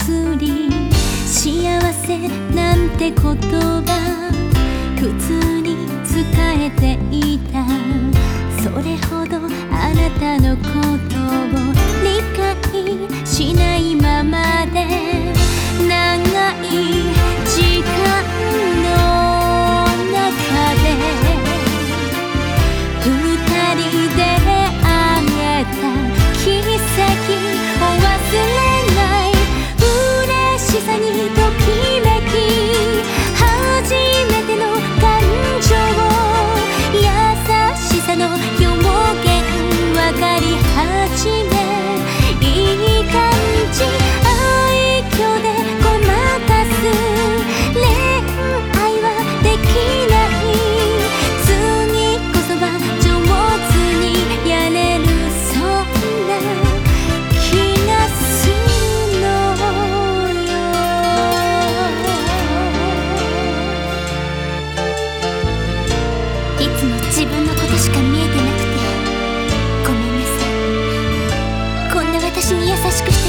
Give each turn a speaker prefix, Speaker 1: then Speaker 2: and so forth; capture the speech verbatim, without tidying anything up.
Speaker 1: り幸せなんて言葉普通に使えていた。それほどあなたのことを理解しないままで長い時間の中で二人であげた奇跡を忘れない。嬉しさにときめき初めての感情優しさの表現分かり始めいい感じ愛嬌でごまかす恋愛はできない。次こそは上手にやれるそんな気がするのよ。いつも自分のことしか見えてなくてごめんなさい。こんな私に優しくして